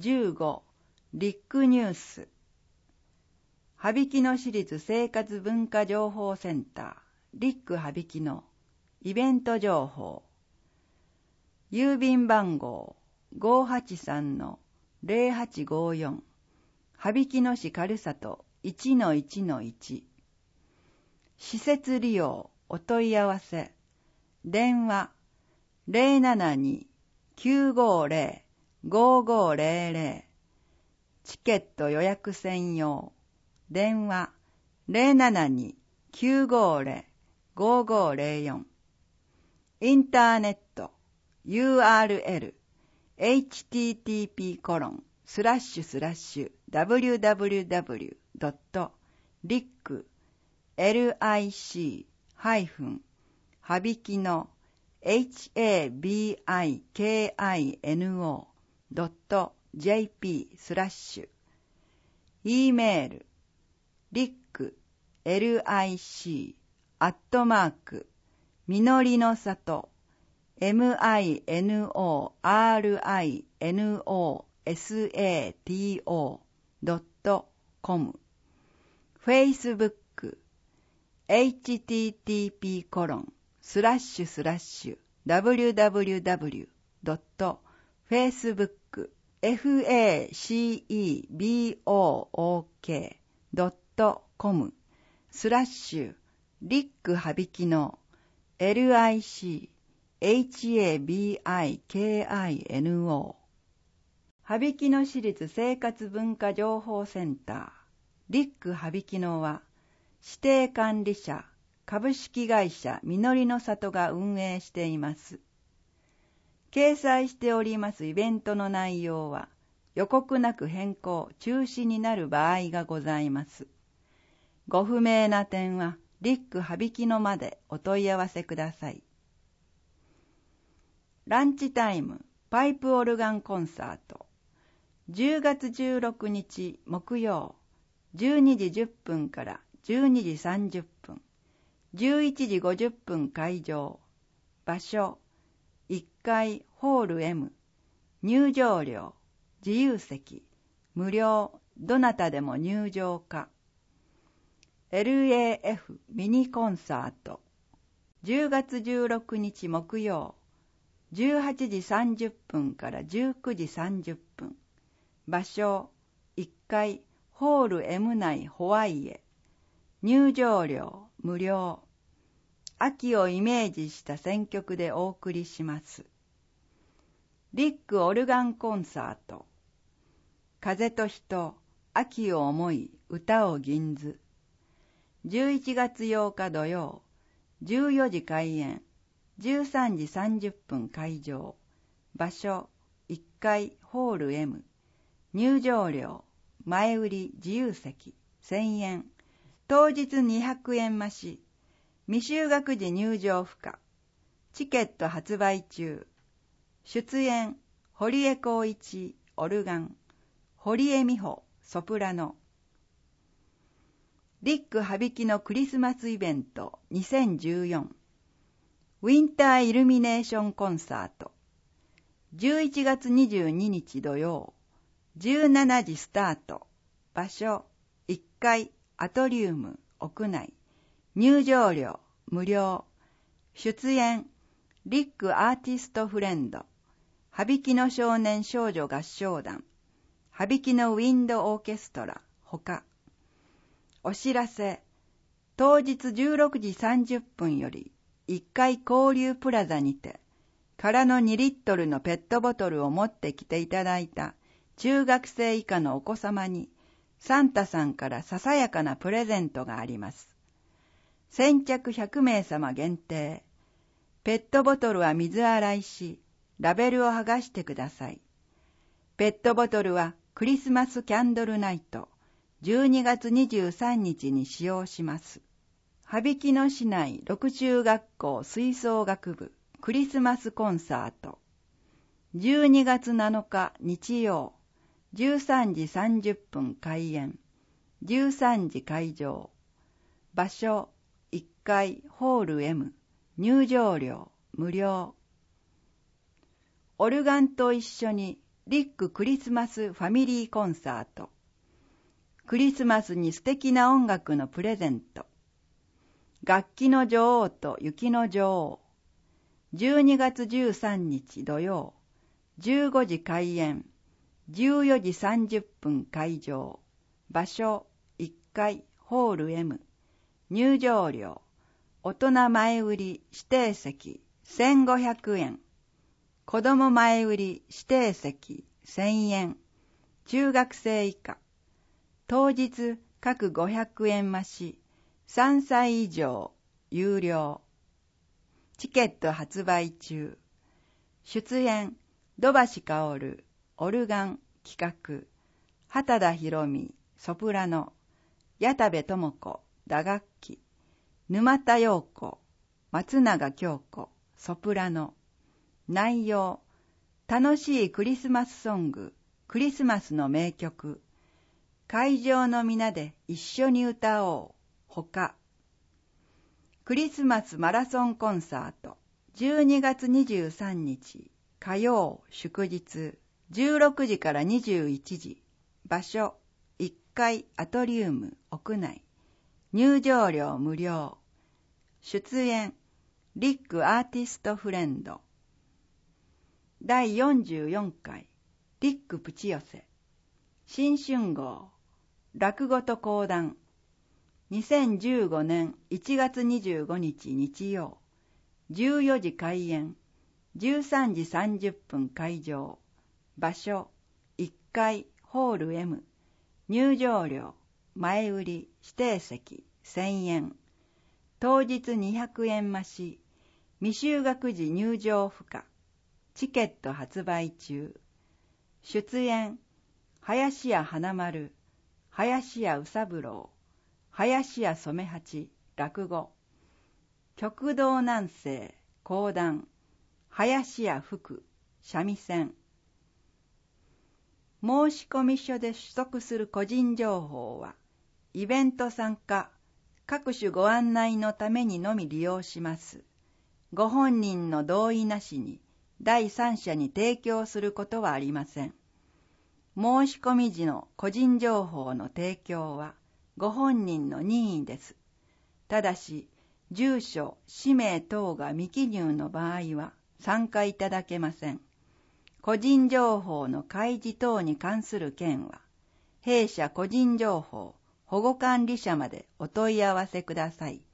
15リックニュース羽曳野市立生活文化情報センターリック羽曳野イベント情報郵便番号 583-0854 羽曳野市軽里 1-1-1 施設利用お問い合わせ電話 072-950-5500 チケット予約専用電話 072-950-5504 インターネット URL http://www.lick-habikino.jp/ E メール lick.lic@ みのりの里 minorinosato.com Facebook http://www.facebook.com リック羽曳野 LICHABIKINO 羽曳野市立生活文化情報センターリック羽曳野は指定管理者株式会社みのりの里が運営しています。掲載しておりますイベントの内容は予告なく変更・中止になる場合がございます。ご不明な点はリック羽曳野までお問い合わせください。ランチタイムパイプオルガンコンサート10月16日木曜12時10分から12時30分11時50分会場場所1階ホール M 入場料自由席無料どなたでも入場可 LAF ミニコンサート10月16日木曜18時30分から19時30分場所1階ホール M 内ホワイエ入場料無料秋をイメージした選曲でお送りします。リックオルガンコンサート風と人秋を思い歌を吟ず11月8日土曜14時開演13時30分会場場所1階ホール M 入場料前売り自由席1000円当日200円増し未就学時入場不可チケット発売中出演堀江光一オルガン堀江美穂ソプラノリック羽曳野クリスマスイベント2014ウィンターイルミネーションコンサート11月22日土曜17時スタート場所1階アトリウム屋内入場料無料出演リックアーティストフレンド羽曳野少年少女合唱団羽曳野ウィンドオーケストラほかお知らせ当日16時30分より1階交流プラザにて空の2リットルのペットボトルを持ってきていただいた中学生以下のお子様にサンタさんからささやかなプレゼントがあります。先着100名様限定。ペットボトルは水洗いし、ラベルを剥がしてください。ペットボトルはクリスマスキャンドルナイト12月23日に使用します。羽曳野市内6中学校吹奏楽部クリスマスコンサート12月7日日曜13時30分開演13時会場場所1階ホール M 入場料無料オルガンと一緒にリッククリスマスファミリーコンサート。クリスマスに素敵な音楽のプレゼント。楽器の女王と雪の女王。12月13日土曜、15時開演、14時30分会場。場所1階ホール M。入場料、大人前売り指定席1500円。子供前売り指定席1000円。中学生以下。当日各500円増し、3歳以上有料。チケット発売中。出演、土橋薫、オルガン、企画、畑田博美、ソプラノ、矢田部智子、打楽器、沼田陽子、松永京子、ソプラノ。内容、楽しいクリスマスソング、クリスマスの名曲。会場の皆で一緒に歌おう。ほか。クリスマスマラソンコンサート。12月23日、火曜、祝日、16時から21時。場所、1階アトリウム、屋内。入場料無料。出演、リックアーティストフレンド。第44回、リックプチ寄せ。新春号、落語と講談。2015年1月25日日曜。14時開演、13時30分会場。場所、1階ホール M。入場料、前売り指定席1000円。当日200円増し、未就学時入場不可。チケット発売中。出演、林家花丸、林家宇三郎、林家染八、落語。極道南西、講談、林家福、三味線。申込書で取得する個人情報は、イベント参加、各種ご案内のためにのみ利用します。ご本人の同意なしに、第三者に提供することはありません。申し込み時の個人情報の提供は、ご本人の任意です。ただし、住所、氏名等が未記入の場合は参加いただけません。個人情報の開示等に関する件は、弊社個人情報保護管理者までお問い合わせください。